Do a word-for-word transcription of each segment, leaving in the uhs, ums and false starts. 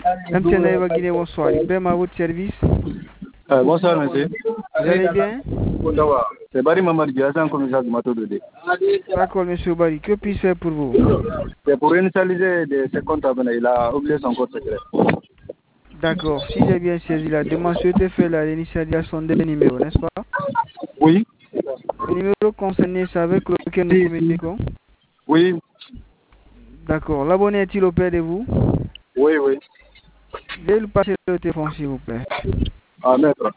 M T N Aéba Guinée, bonsoir. Ibrahim à votre service. Euh, bonsoir, monsieur. Vous allez bien? C'est Barry Mamadou, agent commissaire du Mato deux D. D'accord, monsieur Barry. Que puis-je faire pour vous? C'est pour initialiser de ses comptes abonnés. Il a oublié son code secret. D'accord. Si j'ai bien saisi la demande, souhaitez faire la réinitialisation des numéros, n'est-ce pas? Oui. Le numéro concerné, c'est avec lequel nous communiquons? Oui. D'accord. L'abonné est-il auprès de vous? Oui, oui. Veuillez lui passer le téléphone, s'il vous plaît. Ah, maître.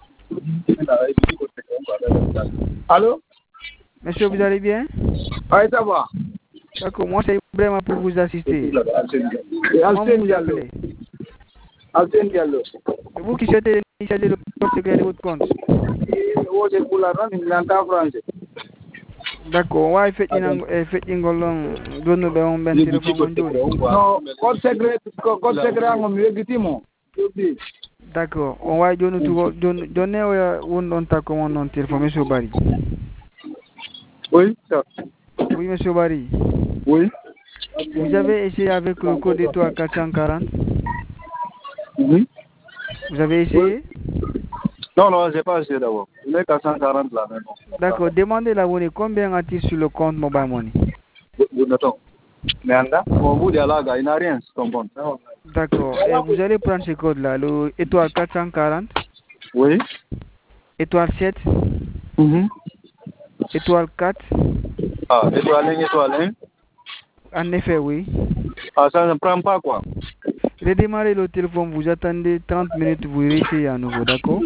Allô? Monsieur, vous allez bien? Oui, ça va. D'accord. Moi, c'est vraiment pour vous assister. Comment vous vous appelez? Alten Diallo. C'est vous qui souhaitez initialiser le code secret de votre compte? Oh, c'est pour la rendre, il entend français. D'accord. Ouais, fait une golon donne un ben téléphone. Non, code secret, code secret, on me dit d'accord. On va donner tout donner un on t'a comment non téléphone, monsieur Barry. Oui, ça. Oui, monsieur Barry. Oui. Vous avez essayé avec le code étoile quatre cent quarante? Oui. Vous avez essayé? Non, non, j'ai pas essayé d'abord. Il est quatre cent quarante là maintenant. D'accord. Demandez l'abonné. Combien a-t-il sur le compte Mobile Money? Vous notons. Mais au bout de la il n'a rien sur ton compte. D'accord. Et vous allez prendre ce code-là, le étoile quatre cent quarante? Oui. Étoile sept? Mm-hmm. Étoile quatre? Ah, étoile un, étoile un. En effet, oui. Ah, ça ne prend pas quoi? Redémarrez le téléphone, vous attendez trente minutes, vous réessayez à nouveau, d'accord?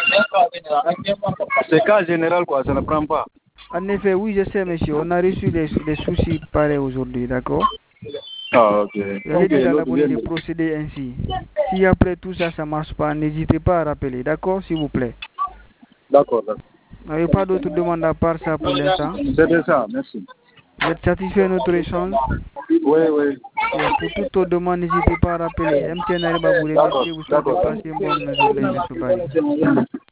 C'est cas général quoi, ça ne prend pas. En effet, oui, je sais, monsieur. On a reçu des, des soucis pareils aujourd'hui, d'accord? Ah, ok. J'ai dit à l'abonné de procéder ainsi. Si après tout ça, ça ne marche pas, n'hésitez pas à rappeler, d'accord, s'il vous plaît? D'accord, d'accord. Vous n'avez pas d'autres demandes à part ça pour l'instant? C'était ça, merci. Vous êtes satisfait de notre échange? Oui, oui. Yes, pour toute autre demande, n'hésitez pas à rappeler. M T N Aéba vous remercie, vous souhaite de passer une bonne journée, monsieur Barry.